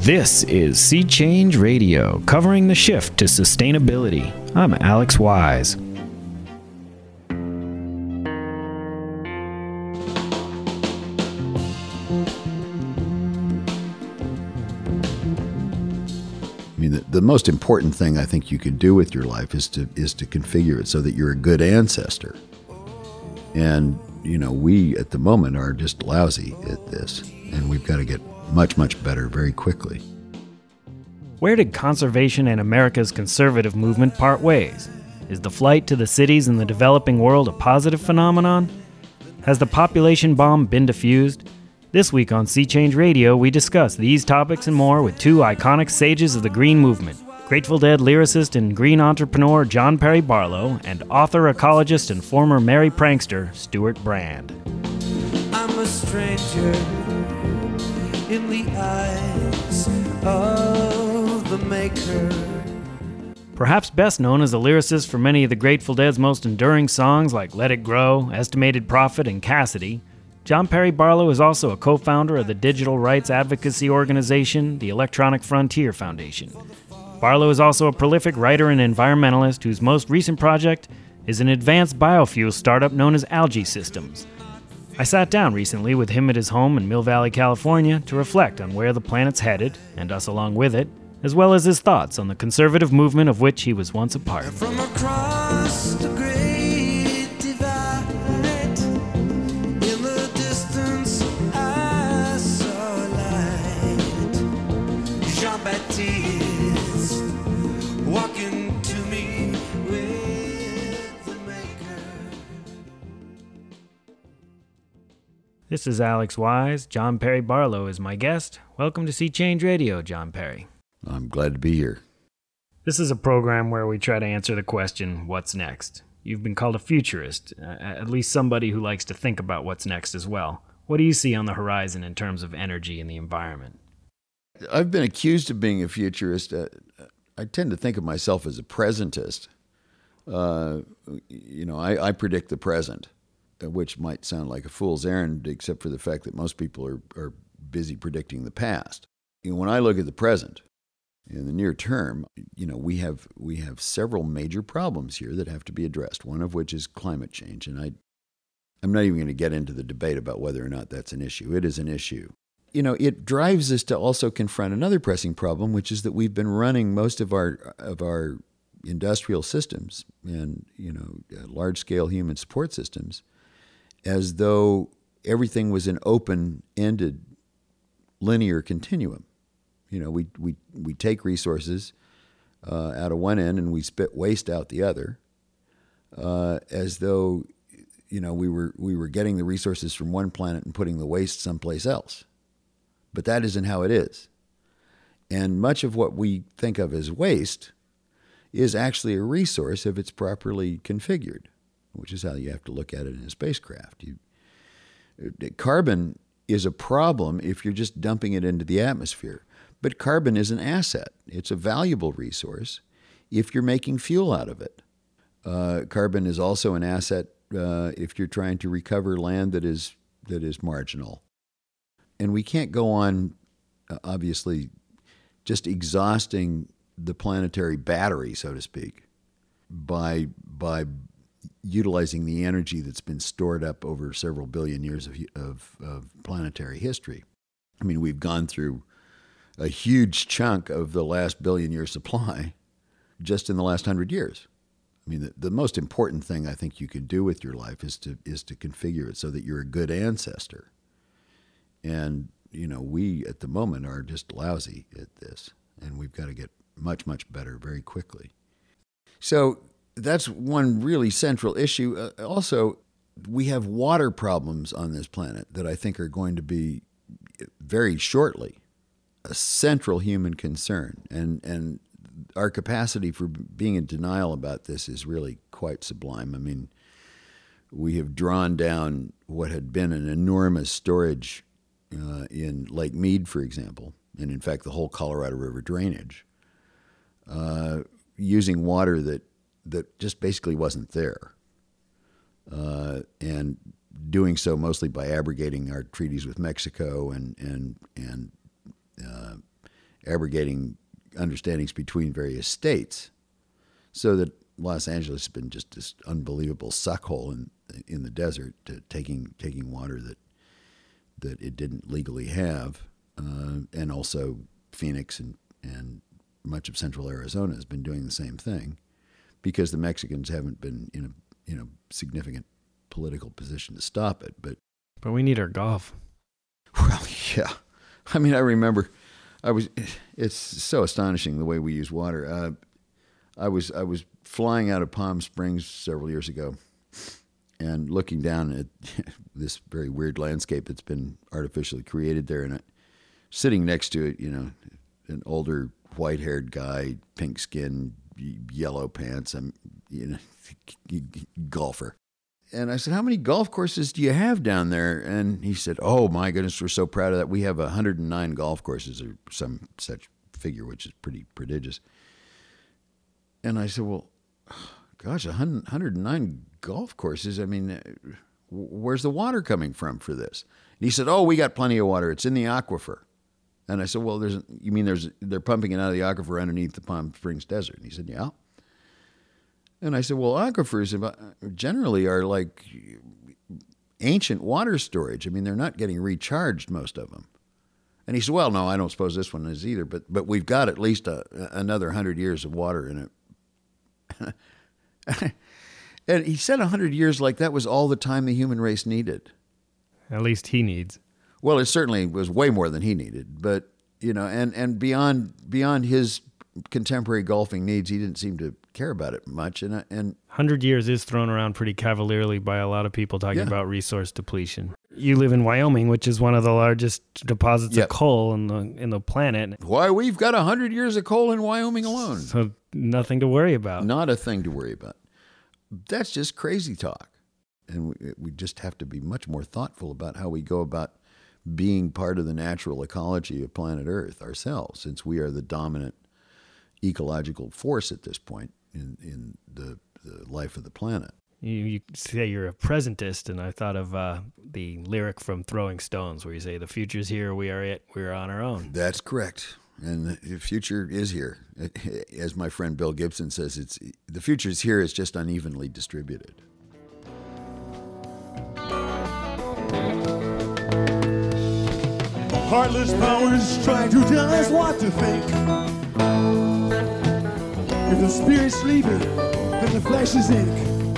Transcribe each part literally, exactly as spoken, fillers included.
This is Sea Change Radio, covering the shift to sustainability. I'm Alex Wise. I mean, the, the most important thing I think you can do with your life is to is to configure it so that you're a good ancestor. And, you know, we at the moment are just lousy at this, and we've got to get much, much better very quickly. Where did conservation and America's conservative movement part ways? Is the flight to the cities in the developing world a positive phenomenon? Has the population bomb been diffused? This week on Sea Change Radio, we discuss these topics and more with two iconic sages of the green movement, Grateful Dead lyricist and green entrepreneur John Perry Barlow and author, ecologist, and former merry prankster Stewart Brand. I'm a stranger in the eyes of the maker. Perhaps best known as a lyricist for many of the Grateful Dead's most enduring songs like Let It Grow, Estimated Profit, and Cassidy, John Perry Barlow is also a co-founder of the digital rights advocacy organization, the Electronic Frontier Foundation. Barlow is also a prolific writer and environmentalist whose most recent project is an advanced biofuel startup known as Algae Systems. I sat down recently with him at his home in Mill Valley, California, to reflect on where the planet's headed, and us along with it, as well as his thoughts on the conservative movement of which he was once a part. From across the great divide, in the distance I saw light. Jean-Baptiste walking to me with the maker. This is Alex Wise. John Perry Barlow is my guest. Welcome to Sea Change Radio, John Perry. I'm glad to be here. This is a program where we try to answer the question, what's next? You've been called a futurist, uh, at least somebody who likes to think about what's next as well. What do you see on the horizon in terms of energy and the environment? I've been accused of being a futurist. Uh, I tend to think of myself as a presentist. Uh, you know, I, I predict the present, which might sound like a fool's errand, except for the fact that most people are, are busy predicting the past. You know, when I look at the present, in the near term, you know, we have we have several major problems here that have to be addressed, one of which is climate change. And I, I'm not even going to get into the debate about whether or not that's an issue. It is an issue. You know, it drives us to also confront another pressing problem, which is that we've been running most of our of our industrial systems and, you know, large-scale human support systems as though everything was an open-ended linear continuum. You know, we we we take resources uh, out of one end and we spit waste out the other, uh, as though, you know, we were we were getting the resources from one planet and putting the waste someplace else. But that isn't how it is. And much of what we think of as waste is actually a resource if it's properly configured, which is how you have to look at it in a spacecraft. You, carbon is a problem if you're just dumping it into the atmosphere. But carbon is an asset. It's a valuable resource if you're making fuel out of it. Uh, carbon is also an asset uh, if you're trying to recover land that is that is marginal. And we can't go on, uh, obviously, just exhausting the planetary battery, so to speak, by by utilizing the energy that's been stored up over several billion years of of, of planetary history. I mean, we've gone through a huge chunk of the last billion year supply just in the last hundred years. I mean, the, the most important thing I think you can do with your life is to is to configure it so that you're a good ancestor. And, you know, we at the moment are just lousy at this, and we've got to get much, much better very quickly. So that's one really central issue. Uh, also, we have water problems on this planet that I think are going to be very shortly a central human concern, and and our capacity for being in denial about this is really quite sublime. I mean, we have drawn down what had been an enormous storage uh, in Lake Mead, for example, and in fact the whole Colorado River drainage, uh, using water that that just basically wasn't there, uh, and doing so mostly by abrogating our treaties with Mexico and and and uh, abrogating understandings between various states, so that Los Angeles has been just this unbelievable suckhole in in the desert, to taking taking water that that it didn't legally have, uh, and also Phoenix and and much of central Arizona has been doing the same thing, because the Mexicans haven't been in a in a significant political position to stop it. But but we need our golf. Well, yeah. I mean, I remember, I was. It's so astonishing the way we use water. Uh, I was I was flying out of Palm Springs several years ago, and looking down at this very weird landscape that's been artificially created there, and I, sitting next to it, you know, an older white-haired guy, pink skin, yellow pants, I'm, you know, golfer. And I said, how many golf courses do you have down there? And he said, oh, my goodness, we're so proud of that. We have one hundred nine golf courses, or some such figure, which is pretty prodigious. And I said, well, gosh, one hundred nine golf courses? I mean, where's the water coming from for this? And he said, oh, we got plenty of water. It's in the aquifer. And I said, well, there's, you mean there's they're pumping it out of the aquifer underneath the Palm Springs desert? And he said, yeah. And I said, well, aquifers generally are like ancient water storage. I mean, they're not getting recharged, most of them. And he said, well, no, I don't suppose this one is either, but but we've got at least a, another one hundred years of water in it. And he said one hundred years like that was all the time the human race needed. At least he needs. Well, it certainly was way more than he needed, but, you know, and, and beyond beyond his contemporary golfing needs, he didn't seem to care about it much. And and one hundred years is thrown around pretty cavalierly by a lot of people talking Yeah. about resource depletion. You live in Wyoming, which is one of the largest deposits Yep. of coal in the in the planet. why, we've got one hundred years of coal in Wyoming alone. So nothing to worry about. Not a thing to worry about. That's just crazy talk. And we, we just have to be much more thoughtful about how we go about being part of the natural ecology of planet Earth ourselves, since we are the dominant ecological force at this point in, in the, the life of the planet. You, you say you're a presentist, and I thought of uh, the lyric from Throwing Stones where you say, the future's here, we are it, we're on our own. That's correct. And the future is here. As my friend Bill Gibson says, it's the future is here, it's just unevenly distributed. Heartless powers trying to tell us what to think. If the spirit's sleeping, then the flesh is ink.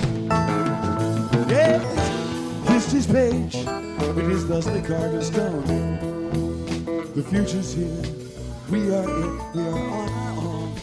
Yes, history's page, it is thusly carved in stone. The future's here, we are it, we are on our own.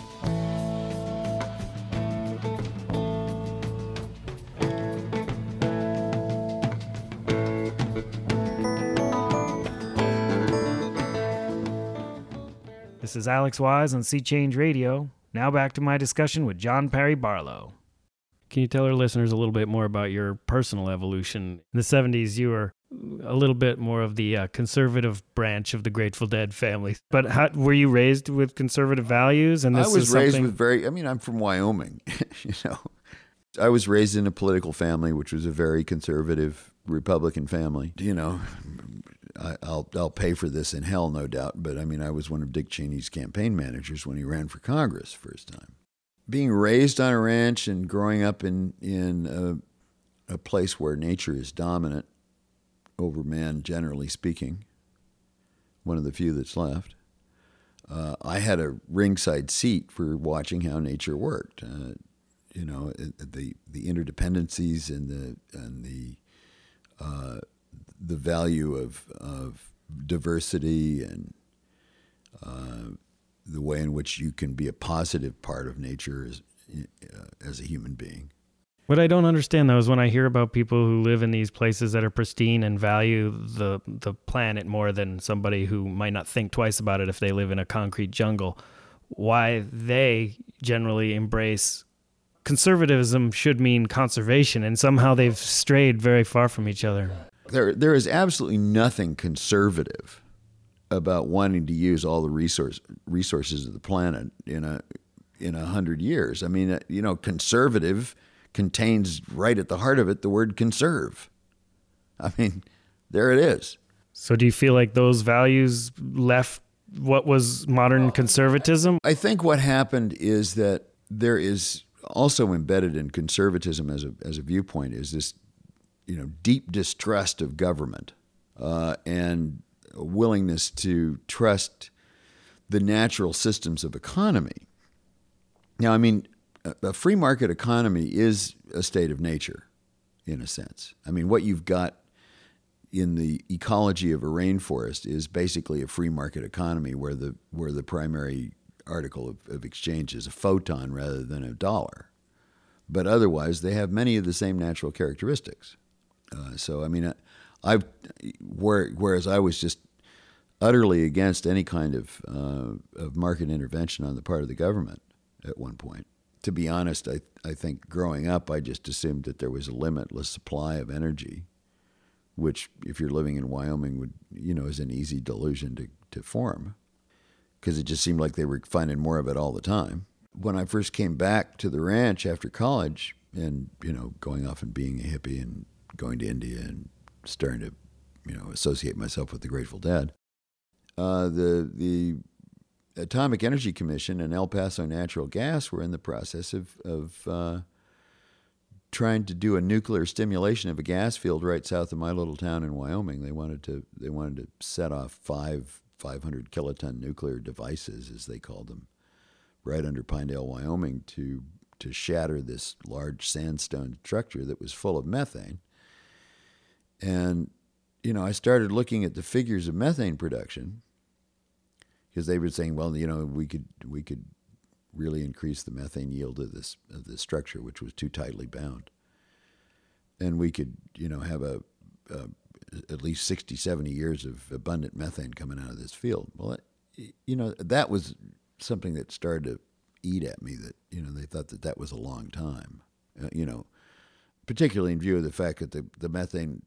This is Alex Wise on Sea Change Radio. Now back to my discussion with John Perry Barlow. Can you tell our listeners a little bit more about your personal evolution? In the seventies, you were a little bit more of the uh, conservative branch of the Grateful Dead family. But how, were you raised with conservative values? And this I was is raised something... with very, I mean, I'm from Wyoming, you know. I was raised in a political family, which was a very conservative Republican family. You know, I, I'll I'll pay for this in hell, no doubt. But I mean, I was one of Dick Cheney's campaign managers when he ran for Congress first time. Being raised on a ranch and growing up in in a, a place where nature is dominant over man, generally speaking, one of the few that's left. Uh, I had a ringside seat for watching how nature worked. Uh, you know, the the interdependencies and the and the uh, the value of of diversity and uh, the way in which you can be a positive part of nature as uh, as a human being. What I don't understand, though, is when I hear about people who live in these places that are pristine and value the the planet more than somebody who might not think twice about it if they live in a concrete jungle, why they generally embrace conservatism should mean conservation, and somehow they've strayed very far from each other. There, there is absolutely nothing conservative about wanting to use all the resource resources of the planet in a in a hundred years. I mean, you know, conservative contains right at the heart of it the word conserve. I mean, there it is. So do you feel like those values left what was modern conservatism? I think what happened is that there is also embedded in conservatism as a as a viewpoint is this, you know, deep distrust of government uh, and a willingness to trust the natural systems of economy. Now, I mean, a, a free market economy is a state of nature, in a sense. I mean, what you've got in the ecology of a rainforest is basically a free market economy where the where the primary article of, of exchange is a photon rather than a dollar. But otherwise, they have many of the same natural characteristics. Uh, so, I mean, I, I've where, whereas I was just utterly against any kind of uh, of market intervention on the part of the government at one point. To be honest, I I think growing up, I just assumed that there was a limitless supply of energy, which, if you're living in Wyoming, would, you know, is an easy delusion to, to form, because it just seemed like they were finding more of it all the time. When I first came back to the ranch after college and, you know, going off and being a hippie and going to India and starting to, you know, associate myself with the Grateful Dead, uh, the the Atomic Energy Commission and El Paso Natural Gas were in the process of, of uh, trying to do a nuclear stimulation of a gas field right south of my little town in Wyoming. They wanted to they wanted to set off five 500 kiloton nuclear devices, as they called them, right under Pinedale, Wyoming, to to shatter this large sandstone structure that was full of methane. And, you know, I started looking at the figures of methane production, because they were saying, well, you know, we could we could really increase the methane yield of this of this structure, which was too tightly bound, and we could, you know, have a, a at least sixty, seventy years of abundant methane coming out of this field. Well, it, you know, that was something that started to eat at me, that, you know, they thought that that was a long time, uh, you know, particularly in view of the fact that the, the methane,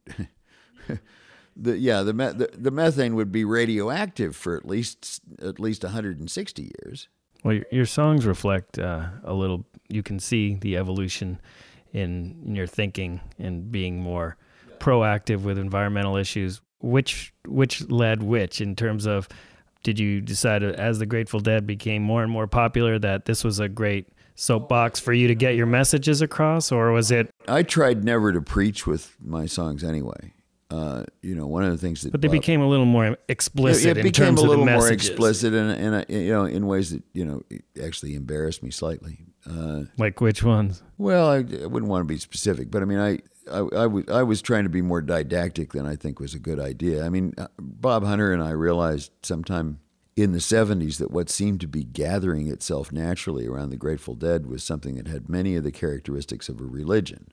the, yeah, the, the the methane would be radioactive for at least at least one hundred sixty years. Well, your, your songs reflect uh, a little, you can see the evolution in, in your thinking and being more proactive with environmental issues. Which which led which in terms of, did you decide as the Grateful Dead became more and more popular that this was a great soapbox for you to get your messages across, or was it? I tried never to preach with my songs anyway. Uh, you know, one of the things that, but they Bob, became a little more explicit. It, it in became terms a little of the more messages. explicit, and and uh, you know, in ways that, you know, actually embarrassed me slightly. Uh, like which ones? Well, I, I wouldn't want to be specific, but I mean, I I, I, w- I was trying to be more didactic than I think was a good idea. I mean, uh, Bob Hunter and I realized sometime in the seventies that what seemed to be gathering itself naturally around the Grateful Dead was something that had many of the characteristics of a religion,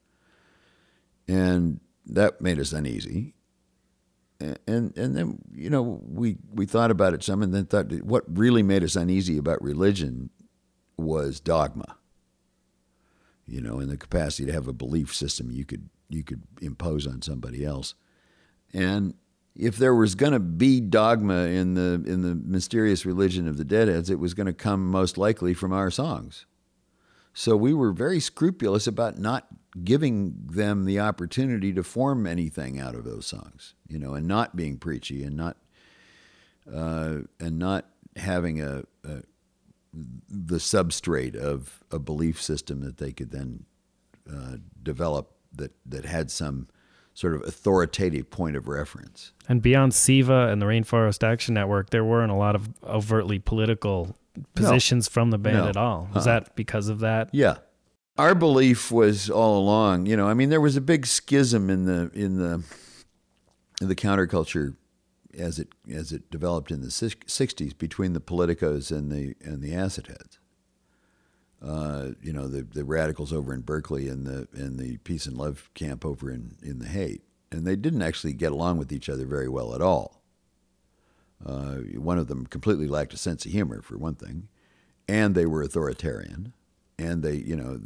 and that made us uneasy. And and then, you know, we, we thought about it some, and then thought that what really made us uneasy about religion was dogma. You know, and the capacity to have a belief system you could you could impose on somebody else. And if there was going to be dogma in the in the mysterious religion of the Deadheads, it was going to come most likely from our songs. So we were very scrupulous about not giving them the opportunity to form anything out of those songs, you know, and not being preachy, and not uh, and not having a, a the substrate of a belief system that they could then uh, develop that that had some sort of authoritative point of reference. And beyond SIVA and the Rainforest Action Network, there weren't a lot of overtly political positions no. from the band no. at all. Was uh-uh. that because of that? Yeah. Our belief was all along, you know, I mean, there was a big schism in the in the in the counterculture as it as it developed in the sixties between the politicos and the and the acid heads. Uh, you know, the the radicals over in Berkeley and the and the peace and love camp over in, in the hate. And they didn't actually get along with each other very well at all. Uh, one of them completely lacked a sense of humor, for one thing, and they were authoritarian. And they, you know,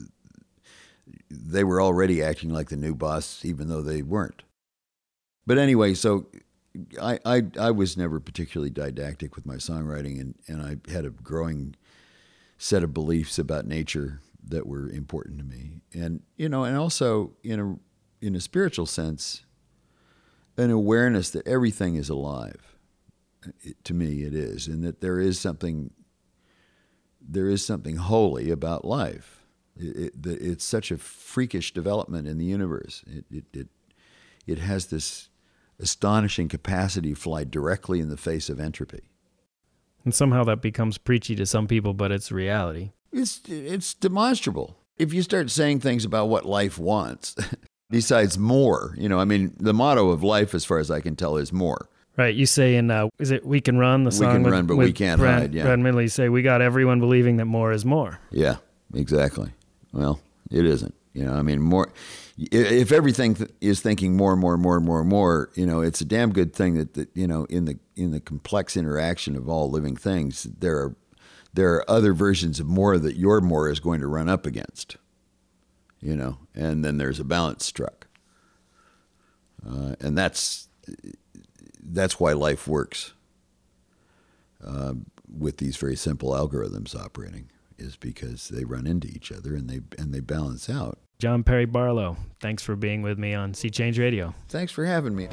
they were already acting like the new boss, even though they weren't. But anyway, so I I, I was never particularly didactic with my songwriting, and, and I had a growing set of beliefs about nature that were important to me. And, you know, and also in a in a spiritual sense, an awareness that everything is alive. It, to me, it is, and that there is something there is something holy about life. It, it, the, it's such a freakish development in the universe. It, it it it has this astonishing capacity to fly directly in the face of entropy. And somehow that becomes preachy to some people, but it's reality. It's it's demonstrable. If you start saying things about what life wants, besides more, you know, I mean, the motto of life, as far as I can tell, is more. Right. You say in, uh, is it We Can Run, the We song can with, run, but with we can't Brad, hide, yeah. Brad Midley, say, we got everyone believing that more is more. Yeah, exactly. Well, it isn't. You know, I mean, more. If everything th- is thinking more and more and more and more and more, you know, it's a damn good thing that, that you know, in the in the complex interaction of all living things, there are there are other versions of more that your more is going to run up against. You know, and then there's a balance struck, uh, and that's that's why life works uh, with these very simple algorithms operating, is because they run into each other and they and they balance out. John Perry Barlow, thanks for being with me on Sea Change Radio. Thanks for having me.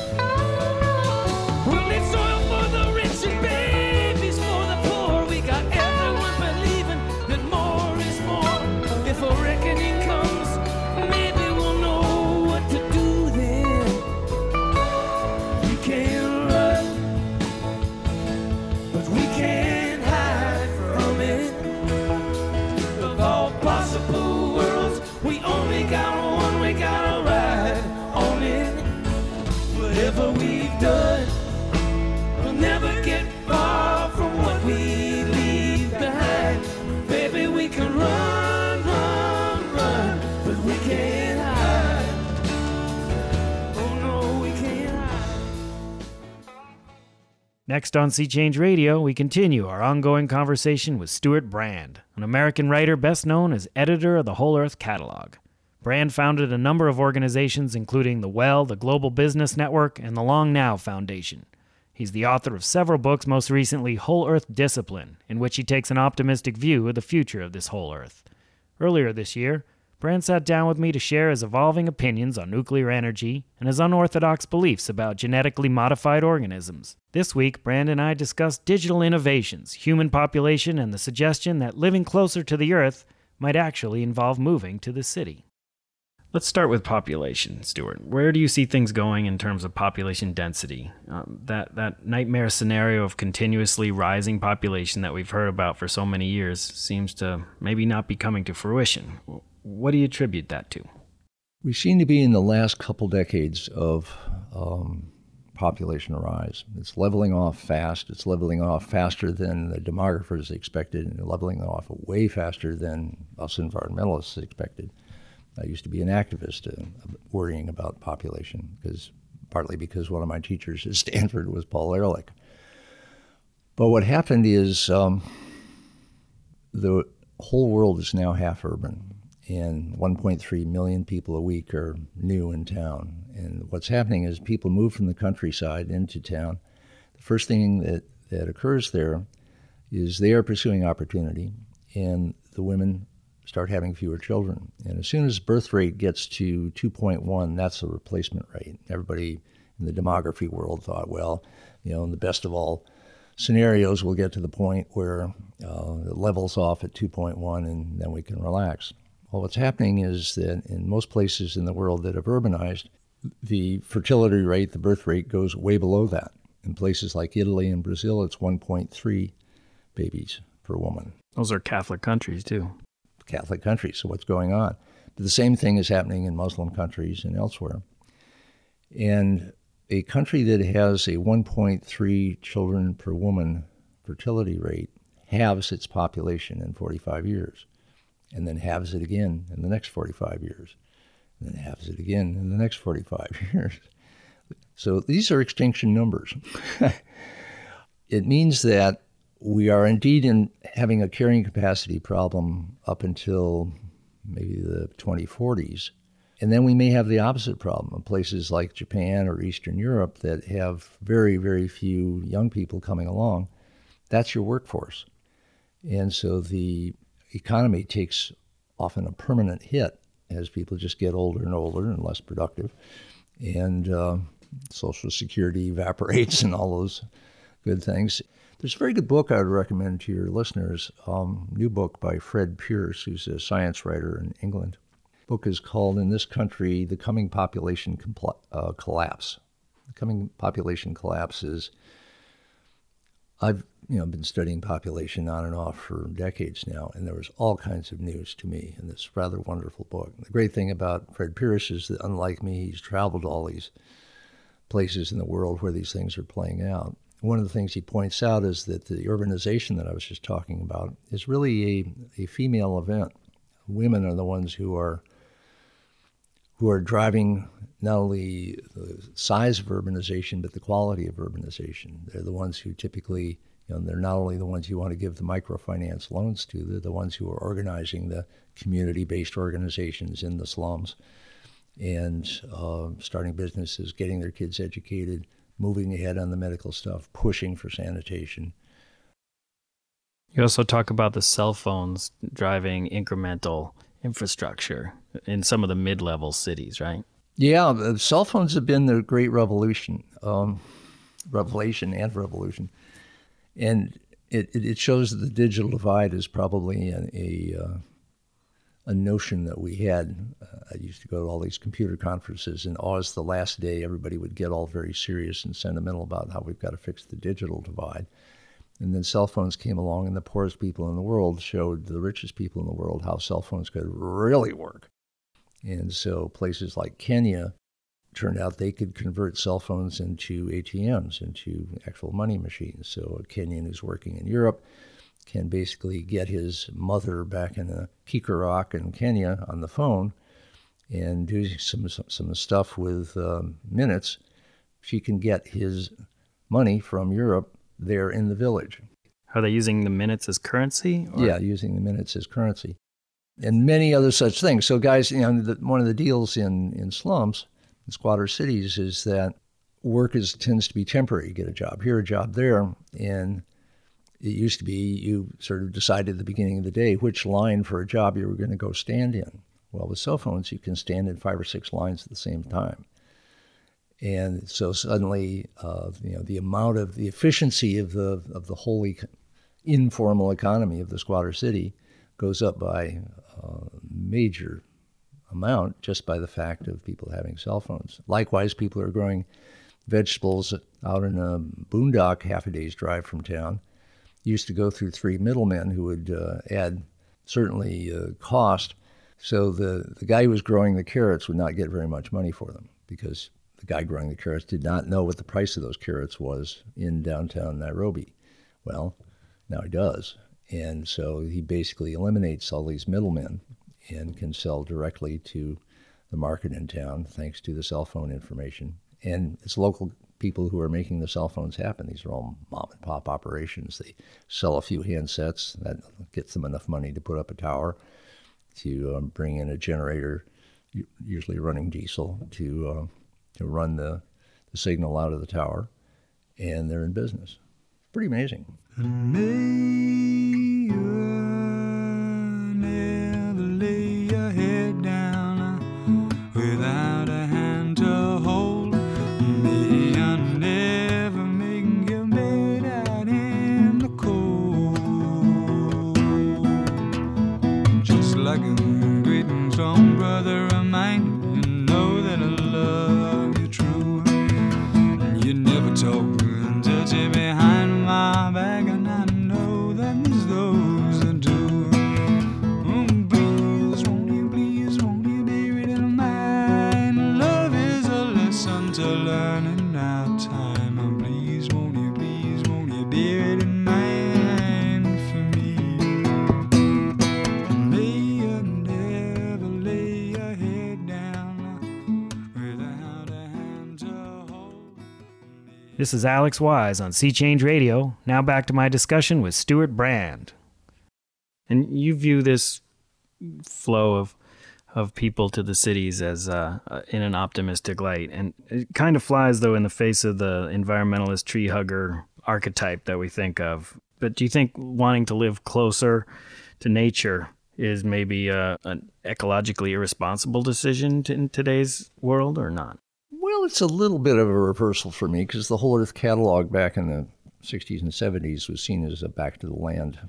Well, it's oil for the rich and babies for the poor. We got everyone believing that more is more. If a reckoning comes, maybe we'll know what to do then. We can't run, but we can't hide from it. Of all possible worlds, we only got one, we gotta ride on it. Whatever we've done, we'll never get far from what we leave behind. Baby, we can run, run, run, but we can't hide. Oh no, we can't hide. Next on Sea Change Radio, we continue our ongoing conversation with Stewart Brand, an American writer best known as editor of the Whole Earth Catalog. Brand founded a number of organizations, including the Well, the Global Business Network, and the Long Now Foundation. He's the author of several books, most recently Whole Earth Discipline, in which he takes an optimistic view of the future of this whole Earth. Earlier this year, Brand sat down with me to share his evolving opinions on nuclear energy and his unorthodox beliefs about genetically modified organisms. This week, Brand and I discussed digital innovations, human population, and the suggestion that living closer to the Earth might actually involve moving to the city. Let's start with population, Stewart. Where do you see things going in terms of population density? Um, that, that nightmare scenario of continuously rising population that we've heard about for so many years seems to maybe not be coming to fruition. What do you attribute that to? We seem to be in the last couple decades of um, population rise. It's leveling off fast. It's leveling off faster than the demographers expected, and leveling off way faster than us environmentalists expected. I used to be an activist uh, worrying about population, because partly because one of my teachers at Stanford was Paul Ehrlich. But what happened is um, the whole world is now half urban, and one point three million people a week are new in town. And what's happening is people move from the countryside into town. The first thing that, that occurs there is they are pursuing opportunity, and the women start having fewer children. And as soon as birth rate gets to two point one, that's the replacement rate. Everybody in the demography world thought, well, you know, in the best of all scenarios, we'll get to the point where uh, it levels off at two point one and then we can relax. Well, what's happening is that in most places in the world that have urbanized, the fertility rate, the birth rate, goes way below that. In places like Italy and Brazil, it's one point three babies per woman. Those are Catholic countries, too. Catholic countries, so what's going on? But the same thing is happening in Muslim countries and elsewhere. And a country that has a one point three children per woman fertility rate halves its population in forty-five years, and then halves it again in the next forty-five years, and then halves it again in the next forty-five years. So these are extinction numbers. It means that we are indeed in having a carrying capacity problem up until maybe the twenty forties. And then we may have the opposite problem in places like Japan or Eastern Europe that have very, very few young people coming along. That's your workforce. And so the economy takes often a permanent hit as people just get older and older and less productive. And uh, Social Security evaporates and all those good things. There's a very good book I would recommend to your listeners, um, new book by Fred Pierce, who's a science writer in England. The book is called, In This Country, The Coming Population Compl- uh, Collapse. The Coming Population Collapse is, I've you know been studying population on and off for decades now, and there was all kinds of news to me in this rather wonderful book. The great thing about Fred Pierce is that, unlike me, he's traveled to all these places in the world where these things are playing out. One of the things he points out is that the urbanization that I was just talking about is really a, a female event. Women are the ones who are who are driving not only the size of urbanization, but the quality of urbanization. They're the ones who typically, you know, they're not only the ones you want to give the microfinance loans to, they're the ones who are organizing the community-based organizations in the slums and uh, starting businesses, getting their kids educated, moving ahead on the medical stuff, pushing for sanitation. You also talk about the cell phones driving incremental infrastructure in some of the mid-level cities, right? Yeah, the cell phones have been the great revolution, um, revelation and revolution. And it, it shows that the digital divide is probably a, a, uh, a notion that we had. Uh, I used to go to all these computer conferences, and always the last day everybody would get all very serious and sentimental about how we've got to fix the digital divide. And then cell phones came along, and the poorest people in the world showed the richest people in the world how cell phones could really work. And so places like Kenya turned out they could convert cell phones into A T Ms, into actual money machines. So a Kenyan who's working in Europe can basically get his mother back in a Kikarak in Kenya on the phone and do some some stuff with um, minutes. She can get his money from Europe there in the village. Are they using the minutes as currency? Or? Yeah, using the minutes as currency. And many other such things. So guys, you know, the, one of the deals in, in slums, in squatter cities, is that work is tends to be temporary. You get a job here, a job there, and it used to be you sort of decided at the beginning of the day which line for a job you were going to go stand in. Well, with cell phones, you can stand in five or six lines at the same time. And so suddenly, uh, you know, the amount of the efficiency of the of the whole e- informal economy of the squatter city goes up by a major amount just by the fact of people having cell phones. Likewise, people are growing vegetables out in a boondock half a day's drive from town. Used to go through three middlemen who would uh, add certainly uh, cost. So the, the guy who was growing the carrots would not get very much money for them because the guy growing the carrots did not know what the price of those carrots was in downtown Nairobi. Well, now he does. And so he basically eliminates all these middlemen and can sell directly to the market in town thanks to the cell phone information. And it's local people who are making the cell phones happen. These are all mom and pop operations. They sell a few handsets. That gets them enough money to put up a tower, to um, bring in a generator, usually running diesel, to uh, to run the, the signal out of the tower, and they're in business. Pretty amazing. May you never lay your head down without a hand to hold. May you never make your bed out in the cold. Just like a great and strong brother of mine, you know that I love you true. You never talk and touch it behind my back, and I know that there's those that do. Oh, please, won't you, please, won't you bear it in mind? Love is a lesson to learn in our time. Oh, please, won't you, please, won't you bear it in mind for me? May you never lay your head down without a hand to hold. This is Alex Wise on Sea Change Radio. Now back to my discussion with Stuart Brand. And you view this flow of of people to the cities as uh, uh, in an optimistic light. And it kind of flies, though, in the face of the environmentalist tree hugger archetype that we think of. But do you think wanting to live closer to nature is maybe uh, an ecologically irresponsible decision to, in today's world or not? Well, it's a little bit of a reversal for me because the Whole Earth Catalog back in the sixties and seventies was seen as a back to the land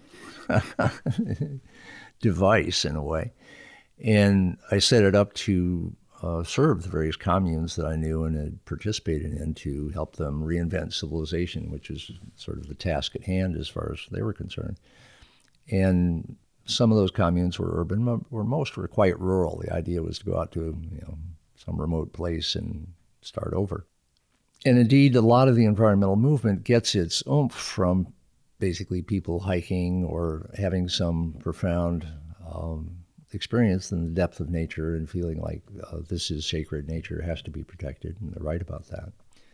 device in a way. And I set it up to uh, serve the various communes that I knew and had participated in to help them reinvent civilization, which was sort of the task at hand as far as they were concerned. And some of those communes were urban, where most were quite rural. The idea was to go out to, you know, some remote place and start over. And indeed, a lot of the environmental movement gets its oomph from basically people hiking or having some profound um, experience in the depth of nature and feeling like uh, this is sacred, nature has to be protected, and they're right about that.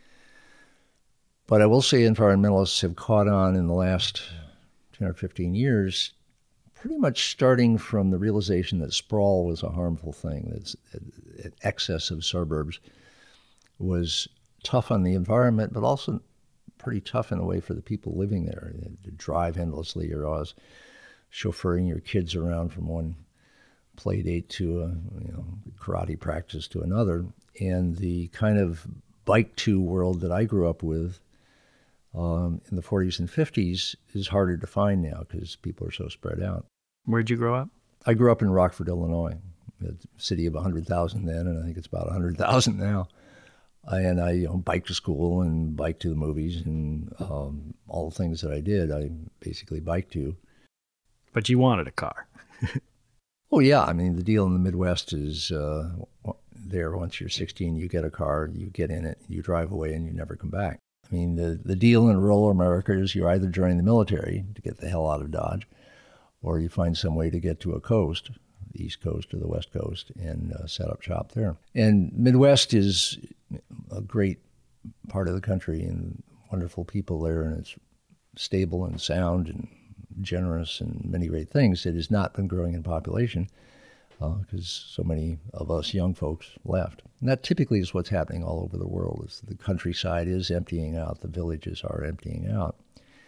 But I will say environmentalists have caught on in the last ten or fifteen years, pretty much starting from the realization that sprawl was a harmful thing, that an excess of suburbs was tough on the environment, but also pretty tough in a way for the people living there. To drive endlessly, you're always chauffeuring your kids around from one play date to a you know karate practice to another. And the kind of bike-to world that I grew up with um, in the forties and fifties is harder to find now because people are so spread out. Where'd you grow up? I grew up in Rockford, Illinois, a city of one hundred thousand then, and I think it's about one hundred thousand now. And I you know, biked to school and biked to the movies and um, all the things that I did, I basically biked to. But you wanted a car. Oh, yeah. I mean, the deal in the Midwest is uh, there once you're sixteen, you get a car, you get in it, you drive away, and you never come back. I mean, the, the deal in rural America is you either join the military to get the hell out of Dodge, or you find some way to get to a coast, the East Coast or the West Coast, and uh, set up shop there. And Midwest is a great part of the country and wonderful people there, and it's stable and sound and generous and many great things. It has not been growing in population because uh, so many of us young folks left. And that typically is what's happening all over the world. Is the countryside is emptying out, the villages are emptying out.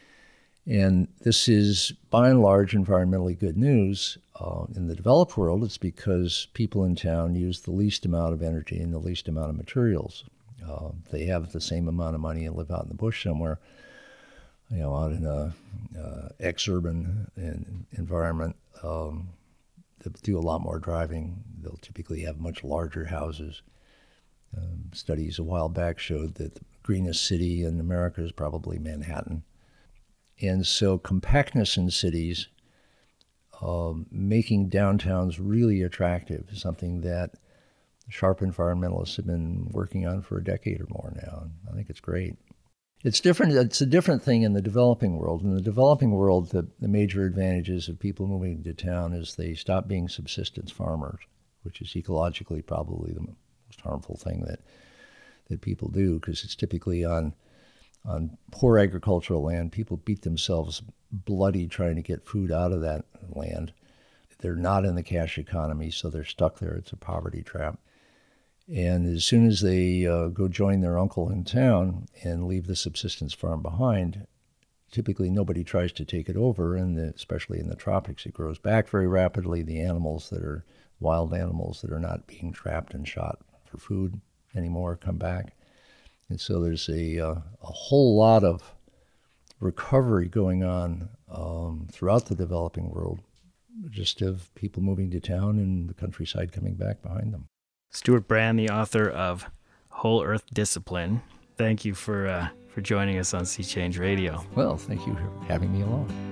And this is, by and large, environmentally good news. Uh, in the developed world, it's because people in town use the least amount of energy and the least amount of materials. Uh, they have the same amount of money and live out in the bush somewhere, you know, out in a uh, ex-urban environment. Um, they'll do a lot more driving. They'll typically have much larger houses. Um, studies a while back showed that the greenest city in America is probably Manhattan. And so compactness in cities, um, making downtowns really attractive is something that sharp environmentalists have been working on for a decade or more now. And I think it's great. It's different. It's a different thing in the developing world. In the developing world, the, the major advantages of people moving to town is they stop being subsistence farmers, which is ecologically probably the most harmful thing that that people do, because it's typically on on poor agricultural land. People beat themselves bloody trying to get food out of that land. They're not in the cash economy, so they're stuck there. It's a poverty trap. And as soon as they uh, go join their uncle in town and leave the subsistence farm behind, typically nobody tries to take it over, and the, especially in the tropics, it grows back very rapidly. The animals that are wild animals that are not being trapped and shot for food anymore come back. And so there's a, uh, a whole lot of recovery going on um, throughout the developing world, just of people moving to town and the countryside coming back behind them. Stuart Brand, the author of Whole Earth Discipline. Thank you for uh, for joining us on Sea Change Radio. Well, thank you for having me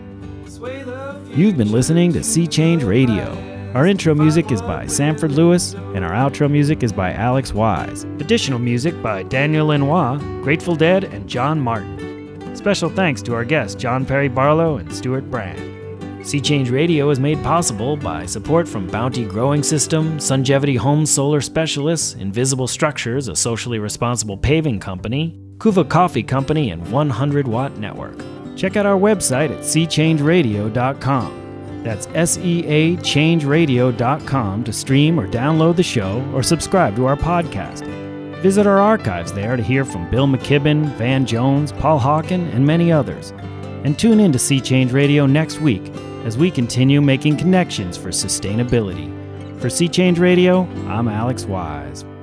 along. You've been listening to Sea Change Radio. Our intro music is by Sanford Lewis, and our outro music is by Alex Wise. Additional music by Daniel Lenoir, Grateful Dead, and John Martin. Special thanks to our guests John Perry Barlow and Stuart Brand. Sea Change Radio is made possible by support from Bounty Growing System, Sungevity Home Solar Specialists, Invisible Structures, a socially responsible paving company, Kuva Coffee Company, and one hundred watt Network. Check out our website at sea change radio dot com. That's S E A change radio dot com to stream or download the show or subscribe to our podcast. Visit our archives there to hear from Bill McKibben, Van Jones, Paul Hawken, and many others. And tune in to Sea Change Radio next week as we continue making connections for sustainability. For Sea Change Radio, I'm Alex Wise.